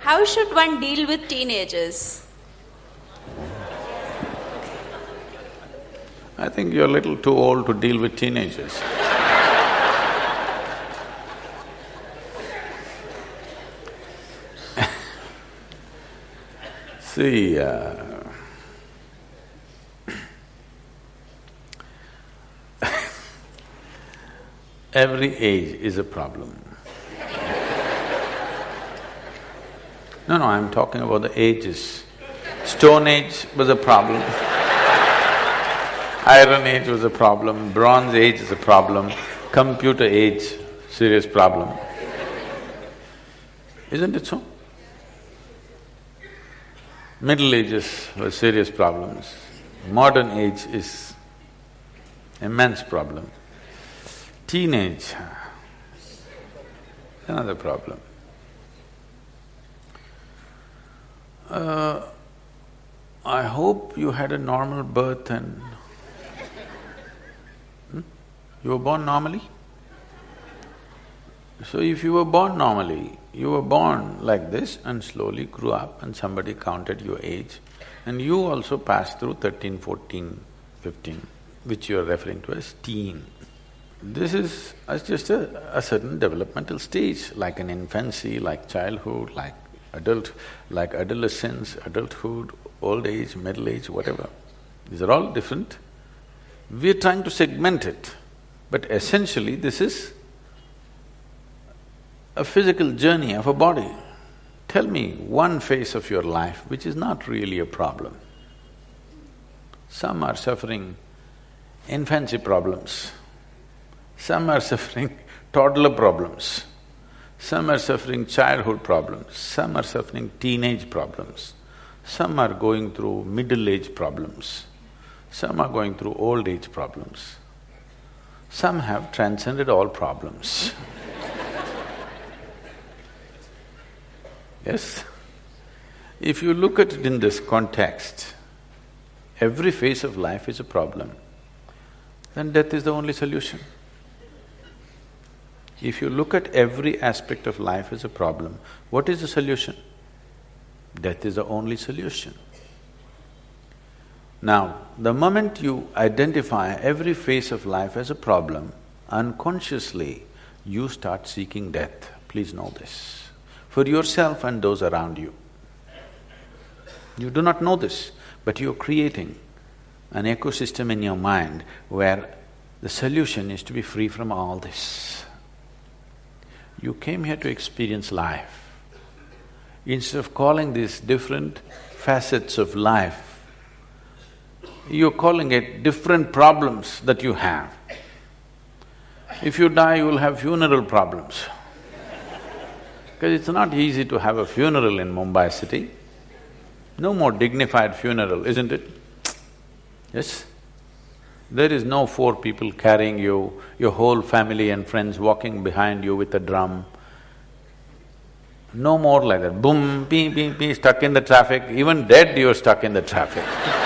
how should one deal with teenagers? I think you're a little too old to deal with teenagers. See, every age is a problem. No, I'm talking about the ages. Stone Age was a problem. Iron Age was a problem, Bronze Age is a problem, Computer Age, serious problem. Isn't it so? Middle Ages were serious problems. Modern age is immense problem. Teenage, another problem. I hope you had a normal birth and… You were born normally? So if you were born normally, you were born like this and slowly grew up and somebody counted your age and you also passed through 13, 14, 15, which you are referring to as teen. This is just a certain developmental stage, like an infancy, like childhood, like adolescence, adulthood, old age, middle age, whatever. These are all different. We're trying to segment it, but essentially this is a physical journey of a body. Tell me one phase of your life which is not really a problem. Some are suffering infancy problems, some are suffering toddler problems, some are suffering childhood problems, some are suffering teenage problems, some are going through middle age problems, some are going through old age problems, some have transcended all problems. Yes? If you look at it in this context, every phase of life is a problem, then death is the only solution. If you look at every aspect of life as a problem, what is the solution? Death is the only solution. Now, the moment you identify every phase of life as a problem, unconsciously you start seeking death. Please know this. For yourself and those around you. You do not know this, but you're creating an ecosystem in your mind where the solution is to be free from all this. You came here to experience life. Instead of calling these different facets of life, you're calling it different problems that you have. If you die, you will have funeral problems. Because it's not easy to have a funeral in Mumbai city. No more dignified funeral, isn't it? Yes? There is no four people carrying you, your whole family and friends walking behind you with a drum. No more like that, boom, pee, pee, pee, stuck in the traffic. Even dead, you're stuck in the traffic.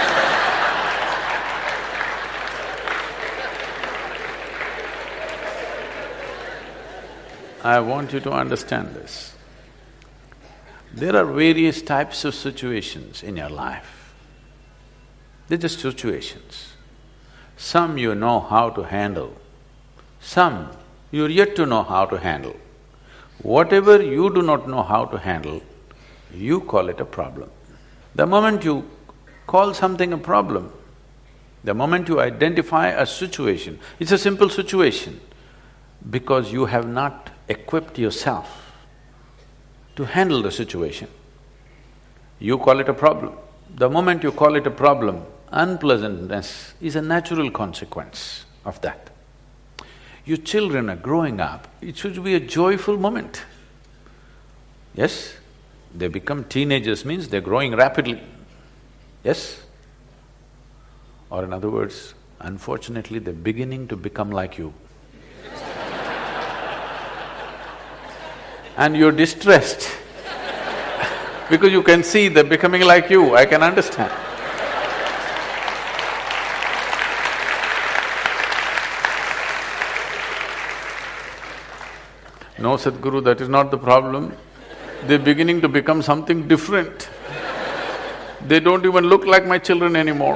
I want you to understand this. There are various types of situations in your life. They're just situations. Some you know how to handle, some you're yet to know how to handle. Whatever you do not know how to handle, you call it a problem. The moment you call something a problem, the moment you identify a situation, it's a simple situation, because you have not equipped yourself to handle the situation. You call it a problem. The moment you call it a problem, unpleasantness is a natural consequence of that. Your children are growing up, it should be a joyful moment. Yes? They become teenagers means they're growing rapidly. Yes? Or in other words, unfortunately, they're beginning to become like you. And you're distressed because you can see they're becoming like you, I can understand. No, Sadhguru, that is not the problem. They're beginning to become something different. They don't even look like my children anymore.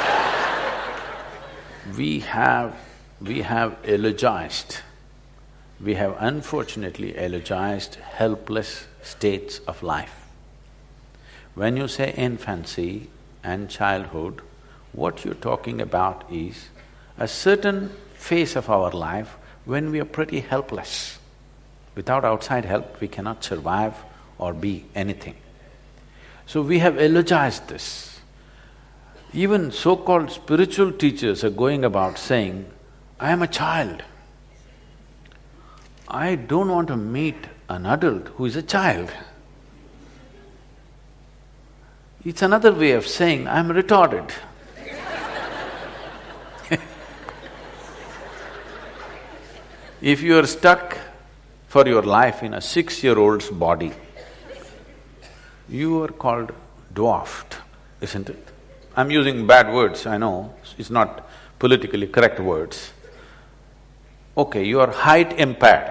We have eulogized, we have unfortunately eulogized helpless states of life. When you say infancy and childhood, what you're talking about is a certain phase of our life when we are pretty helpless. Without outside help, we cannot survive or be anything. So we have eulogized this. Even so-called spiritual teachers are going about saying, I am a child. I don't want to meet an adult who is a child. It's another way of saying, I'm retarded. If you are stuck for your life in a 6-year-old's body, you are called dwarfed, isn't it? I'm using bad words, I know, it's not politically correct words. Okay, you are height impaired.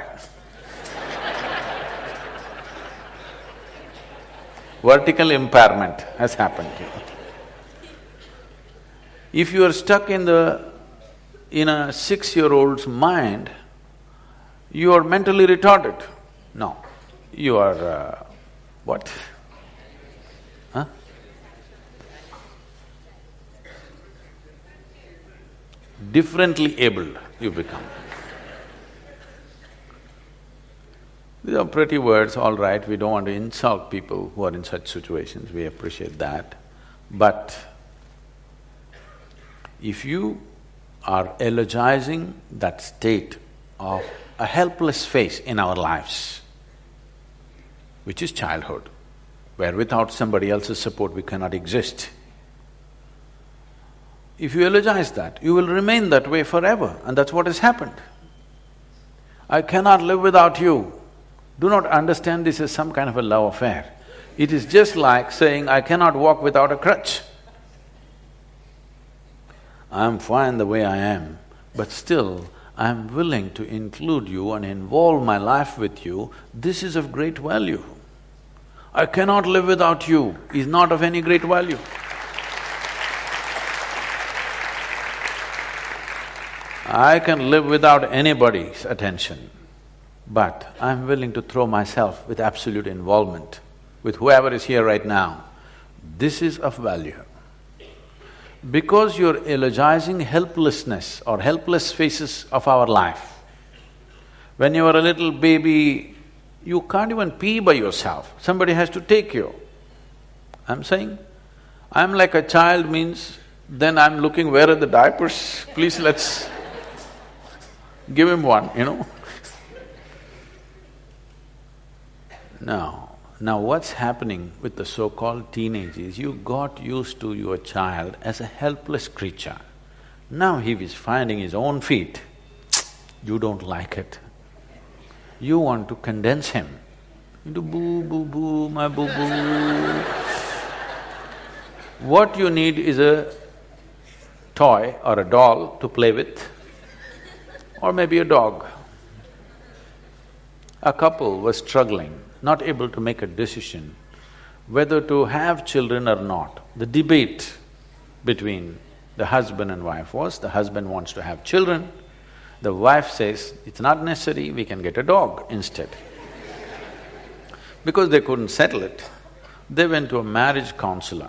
Vertical impairment has happened to you. If you are stuck in a 6-year-old's mind, you are mentally retarded. No, you are what? Huh? Differently abled you become. These are pretty words, all right, we don't want to insult people who are in such situations, we appreciate that. But if you are eulogizing that state of a helpless phase in our lives, which is childhood, where without somebody else's support we cannot exist. If you eulogize that, you will remain that way forever, and that's what has happened. I cannot live without you. Do not understand this as some kind of a love affair. It is just like saying, I cannot walk without a crutch. I'm fine the way I am, but still I'm willing to include you and involve my life with you. This is of great value. I cannot live without you is not of any great value. I can live without anybody's attention, but I'm willing to throw myself with absolute involvement with whoever is here right now. This is of value. Because you're eulogizing helplessness or helpless phases of our life. When you were a little baby, you can't even pee by yourself, somebody has to take you. I'm saying, I'm like a child means then I'm looking where are the diapers, please let's give him one, you know. Now what's happening with the so-called teenage is you got used to your child as a helpless creature. Now he is finding his own feet, you don't like it. You want to condense him into boo, boo, boo, my boo, boo. What you need is a toy or a doll to play with, or maybe a dog. A couple was struggling, not able to make a decision whether to have children or not. The debate between the husband and wife was, the husband wants to have children, the wife says, it's not necessary, we can get a dog instead. Because they couldn't settle it, they went to a marriage counselor.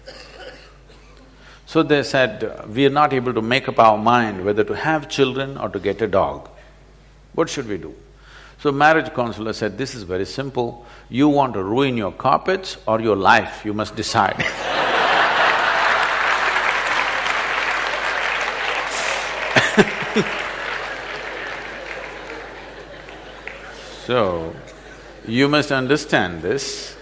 So they said, we are not able to make up our mind whether to have children or to get a dog. What should we do? So marriage counselor said, this is very simple, you want to ruin your carpets or your life, you must decide. So, you must understand this.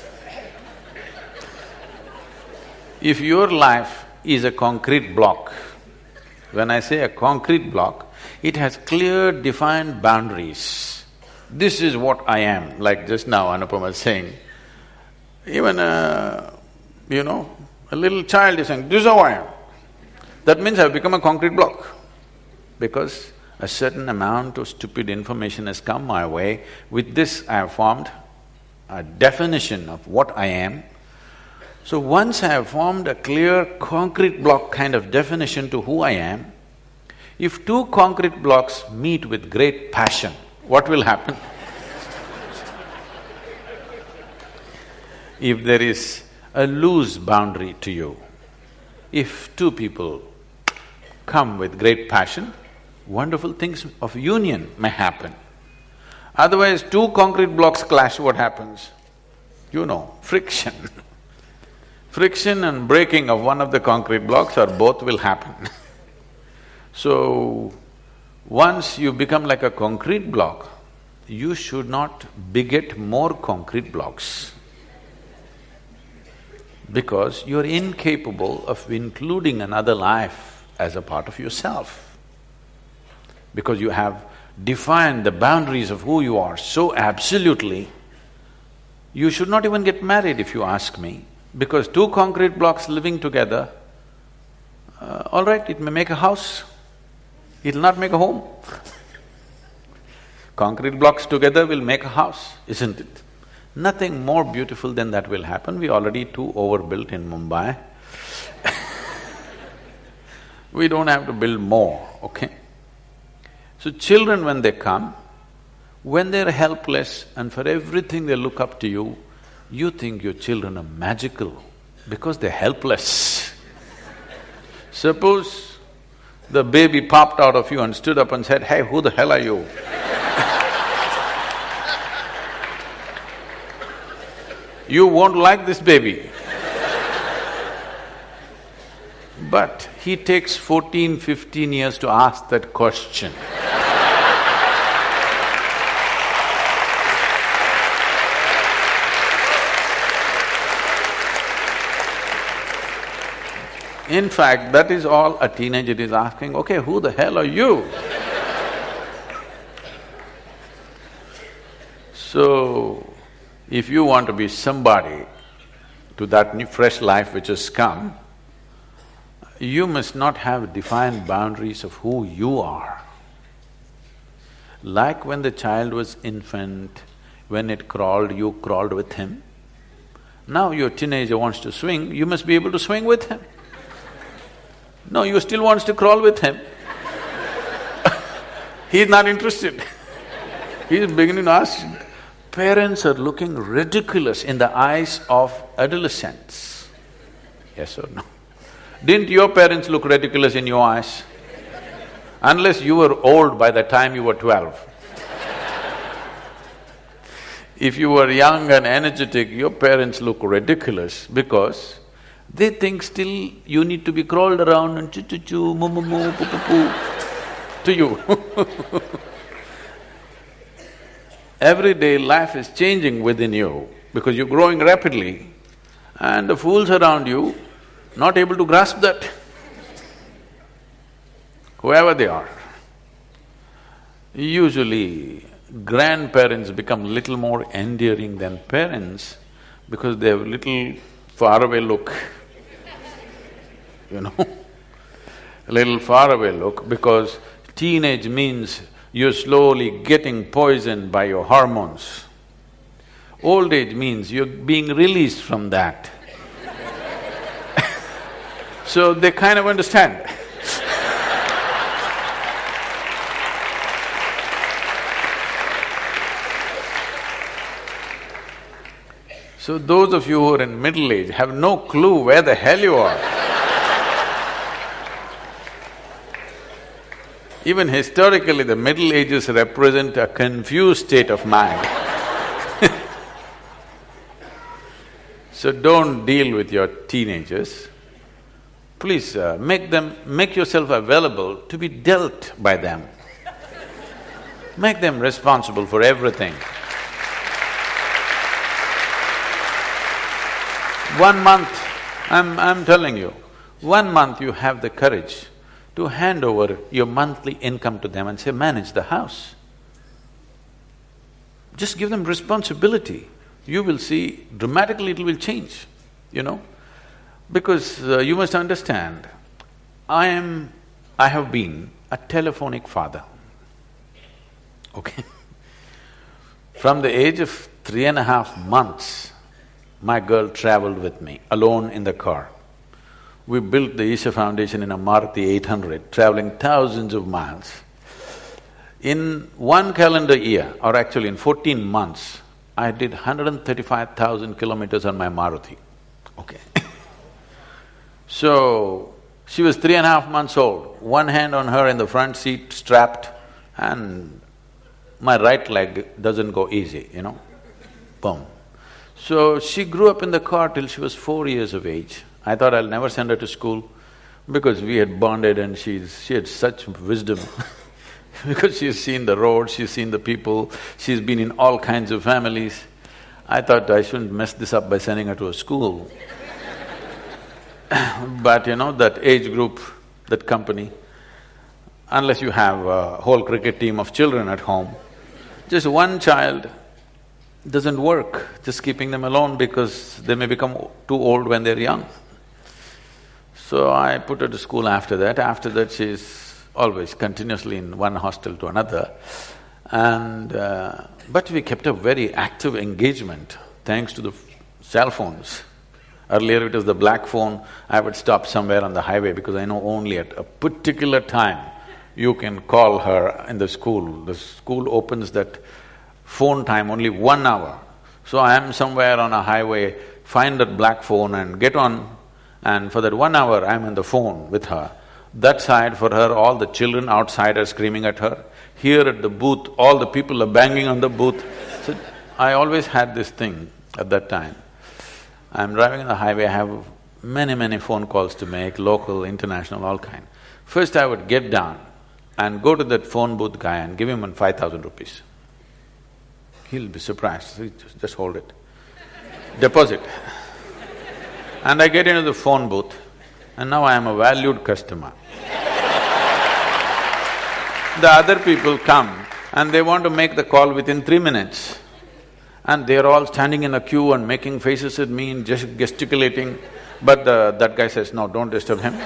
If your life is a concrete block, when I say a concrete block, it has clear defined boundaries. This is what I am, like just now Anupama was saying. Even a little child is saying, this is how I am. That means I've become a concrete block. Because a certain amount of stupid information has come my way, with this I have formed a definition of what I am. So once I have formed a clear concrete block kind of definition to who I am, if two concrete blocks meet with great passion, what will happen? If there is a loose boundary to you, if two people come with great passion, wonderful things of union may happen. Otherwise, two concrete blocks clash, what happens? You know, friction. Friction and breaking of one of the concrete blocks or both will happen. So, once you become like a concrete block, you should not beget more concrete blocks, because you're incapable of including another life as a part of yourself. Because you have defined the boundaries of who you are so absolutely, you should not even get married if you ask me, because two concrete blocks living together, all right, it may make a house, it'll not make a home. Concrete blocks together will make a house, isn't it? Nothing more beautiful than that will happen. We're already too overbuilt in Mumbai. We don't have to build more, okay? So children when they come, when they're helpless and for everything they look up to you, you think your children are magical because they're helpless. Suppose the baby popped out of you and stood up and said, "Hey, who the hell are you?" You won't like this baby. But he takes 14, 15 years to ask that question. In fact, that is all a teenager is asking, okay, who the hell are you? So, if you want to be somebody to that new fresh life which has come, you must not have defined boundaries of who you are. Like when the child was infant, when it crawled, you crawled with him. Now your teenager wants to swing, you must be able to swing with him. No, you still wants to crawl with him. He's not interested. He's beginning to ask. Parents are looking ridiculous in the eyes of adolescents. Yes or no? Didn't your parents look ridiculous in your eyes? Unless you were old by the time you were 12. If you were young and energetic, your parents look ridiculous because they think still you need to be crawled around and choo-choo-choo, moo-moo-moo, poo-poo-poo to you. Every day life is changing within you because you're growing rapidly and the fools around you not able to grasp that, whoever they are. Usually, grandparents become little more endearing than parents because they have little faraway look, you know. A little faraway look because teenage means you're slowly getting poisoned by your hormones. Old age means you're being released from that. So they kind of understand. So those of you who are in middle age have no clue where the hell you are. Even historically, the Middle Ages represent a confused state of mind. So don't deal with your teenagers. Please make yourself available to be dealt by them. Make them responsible for everything. 1 month, I'm telling you, 1 month you have the courage to hand over your monthly income to them and say, manage the house. Just give them responsibility. You will see dramatically it will change, you know. Because you must understand, I have been a telephonic father, okay? From the age of 3.5 months, my girl traveled with me, alone in the car. We built the Isha Foundation in a Maruti 800, traveling thousands of miles. In one calendar year, or actually in 14 months, I did 135,000 kilometers on my Maruti, okay. So, she was 3.5 months old, one hand on her in the front seat, strapped, and my right leg doesn't go easy, boom. So, she grew up in the car till she was 4 years of age. I thought I'll never send her to school because we had bonded and she had such wisdom because she's seen the road, she's seen the people, she's been in all kinds of families. I thought I shouldn't mess this up by sending her to a school. But that age group, that company, unless you have a whole cricket team of children at home, just one child doesn't work, just keeping them alone because they may become too old when they're young. So I put her to school after that. After that, she's always continuously in one hostel to another. And… but we kept a very active engagement thanks to the cell phones. Earlier it was the black phone, I would stop somewhere on the highway because I know only at a particular time you can call her in the school. The school opens that phone time only 1 hour. So I am somewhere on a highway, find that black phone and get on, and for that 1 hour I'm on the phone with her. That side for her, all the children outside are screaming at her. Here at the booth, all the people are banging on the booth. So I always had this thing at that time. I'm driving on the highway, I have many phone calls to make, local, international, all kind. First I would get down and go to that phone booth guy and give him 5,000 rupees. He'll be surprised, just hold it. Deposit. And I get into the phone booth and now I am a valued customer. The other people come and they want to make the call within 3 minutes. And they're all standing in a queue and making faces at me and just gesticulating. But that guy says, no, don't disturb him.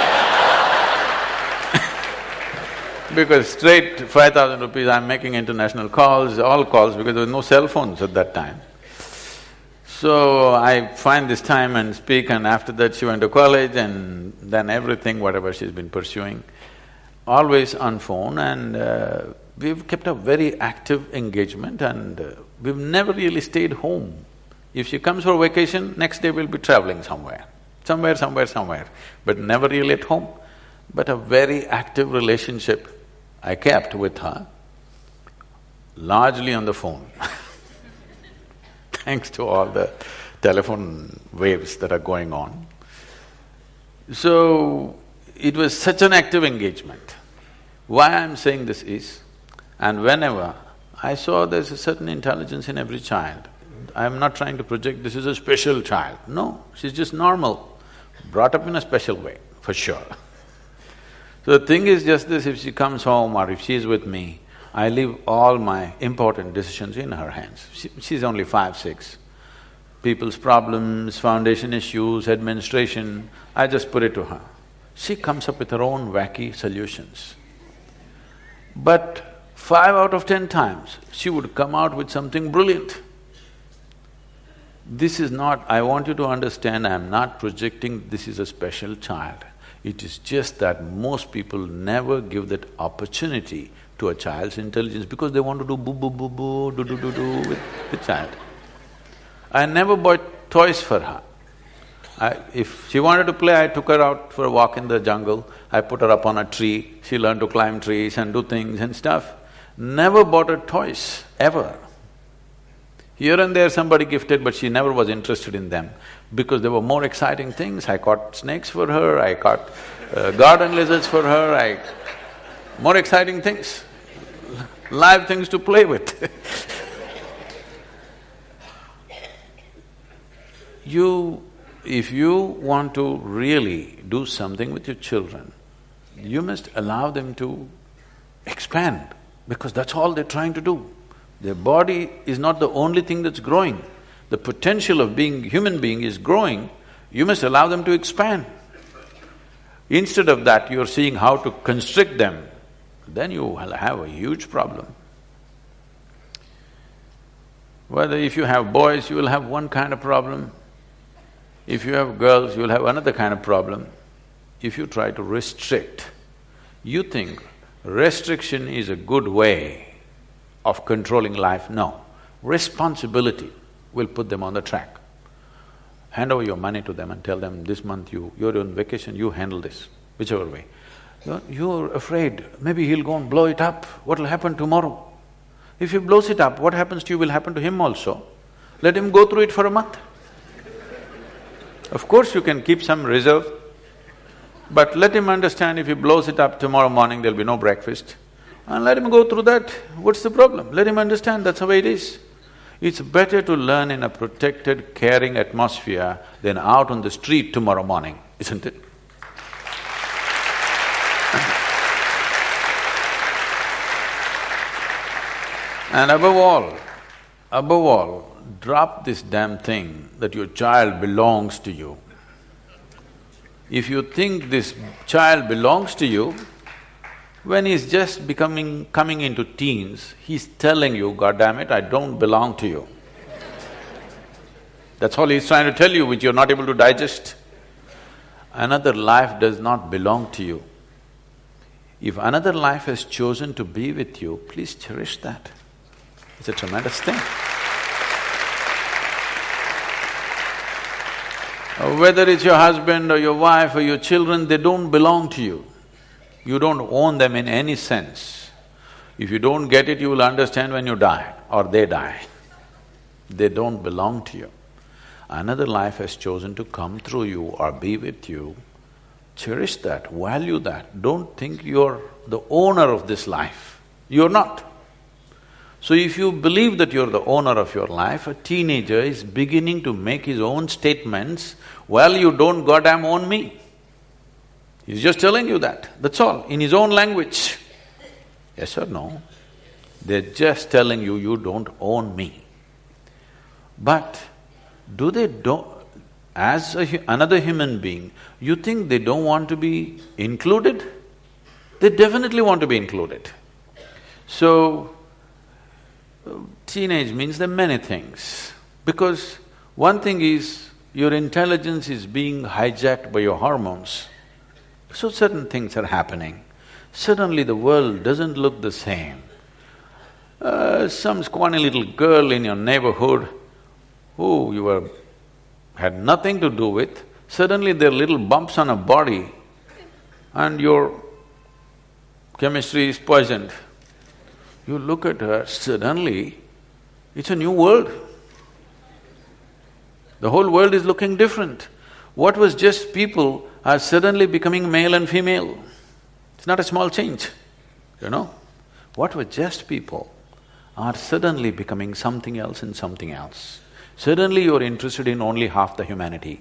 Because straight 5,000 rupees, I'm making international calls, all calls, because there was no cell phones at that time. So I find this time and speak, and after that she went to college and then everything, whatever she's been pursuing, always on phone, and we've kept a very active engagement, and we've never really stayed home. If she comes for vacation, next day we'll be traveling somewhere, but never really at home. But a very active relationship I kept with her, largely on the phone thanks to all the telephone waves that are going on. So, it was such an active engagement. Why I'm saying this is, and whenever I saw there's a certain intelligence in every child, I'm not trying to project this is a special child, no, she's just normal, brought up in a special way, for sure. So the thing is just this, if she comes home or if she's with me, I leave all my important decisions in her hands. She's only 5, 6. People's problems, foundation issues, administration, I just put it to her. She comes up with her own wacky solutions. But 5 out of 10 times, she would come out with something brilliant. This is not… I want you to understand, I'm not projecting this is a special child. It is just that most people never give that opportunity to a child's intelligence because they want to do boo, do with the child. I never bought toys for her. If she wanted to play, I took her out for a walk in the jungle, I put her up on a tree, she learned to climb trees and do things and stuff. Never bought her toys, ever. Here and there somebody gifted, but she never was interested in them because there were more exciting things. I caught snakes for her, I caught garden lizards for her, more exciting things, live things to play with. If you want to really do something with your children, you must allow them to expand because that's all they're trying to do. Their body is not the only thing that's growing. The potential of being human being is growing, you must allow them to expand. Instead of that, you're seeing how to constrict them, then you will have a huge problem. Whether if you have boys, you will have one kind of problem. If you have girls, you will have another kind of problem. If you try to restrict, you think restriction is a good way of controlling life. No. Responsibility will put them on the track. Hand over your money to them and tell them, this month you're on vacation, you handle this, whichever way. You're afraid, maybe he'll go and blow it up, what will happen tomorrow? If he blows it up, what happens to you will happen to him also. Let him go through it for a month. Of course you can keep some reserve, but let him understand if he blows it up tomorrow morning, there'll be no breakfast. And let him go through that, what's the problem? Let him understand that's the way it is. It's better to learn in a protected, caring atmosphere than out on the street tomorrow morning, isn't it? And above all, drop this damn thing that your child belongs to you. If you think this child belongs to you, when he's just coming into teens, he's telling you, God damn it, I don't belong to you. That's all he's trying to tell you, which you're not able to digest. Another life does not belong to you. If another life has chosen to be with you, please cherish that. It's a tremendous thing. Whether it's your husband or your wife or your children, they don't belong to you. You don't own them in any sense. If you don't get it, you will understand when you die or they die. They don't belong to you. Another life has chosen to come through you or be with you. Cherish that, value that. Don't think you're the owner of this life. You're not. So if you believe that you're the owner of your life, a teenager is beginning to make his own statements, well, you don't goddamn own me. He's just telling you that, that's all, in his own language. Yes or no? They're just telling you, you don't own me. But do they as another human being, you think they don't want to be included? They definitely want to be included. So, teenage means there are many things. Because one thing is, your intelligence is being hijacked by your hormones. So certain things are happening. Suddenly the world doesn't look the same. Some scrawny little girl in your neighborhood who you had nothing to do with, suddenly there are little bumps on her body and your chemistry is poisoned. You look at her, suddenly it's a new world. The whole world is looking different. What was just people are suddenly becoming male and female. It's not a small change, you know. What were just people are suddenly becoming something else and something else. Suddenly you're interested in only half the humanity.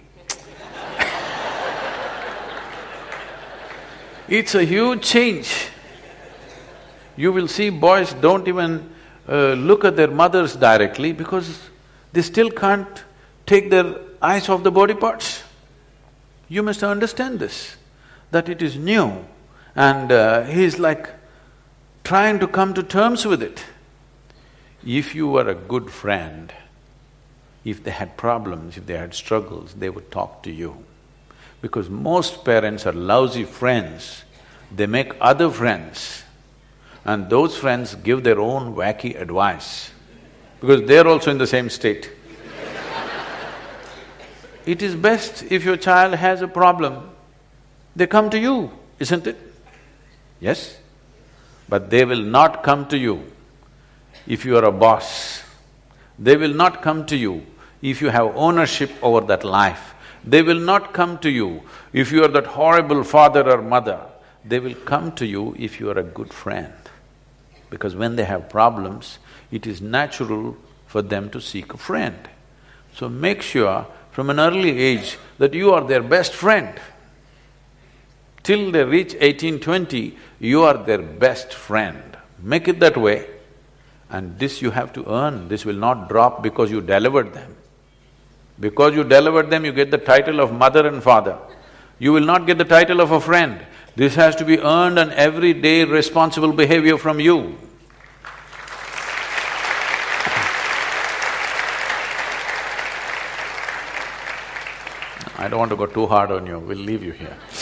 It's a huge change. You will see boys don't even look at their mothers directly because they still can't take their eyes off the body parts. You must understand this, that it is new and he's like trying to come to terms with it. If you were a good friend, if they had problems, if they had struggles, they would talk to you. Because most parents are lousy friends, they make other friends and those friends give their own wacky advice because they're also in the same state. It is best if your child has a problem, they come to you, isn't it? Yes? But they will not come to you if you are a boss. They will not come to you if you have ownership over that life. They will not come to you if you are that horrible father or mother. They will come to you if you are a good friend. Because when they have problems, it is natural for them to seek a friend. So make sure from an early age that you are their best friend. Till they reach 18, 20, you are their best friend. Make it that way. And this you have to earn, this will not drop because you delivered them. Because you delivered them, you get the title of mother and father. You will not get the title of a friend. This has to be earned and everyday responsible behavior from you. I don't want to go too hard on you, we'll leave you here.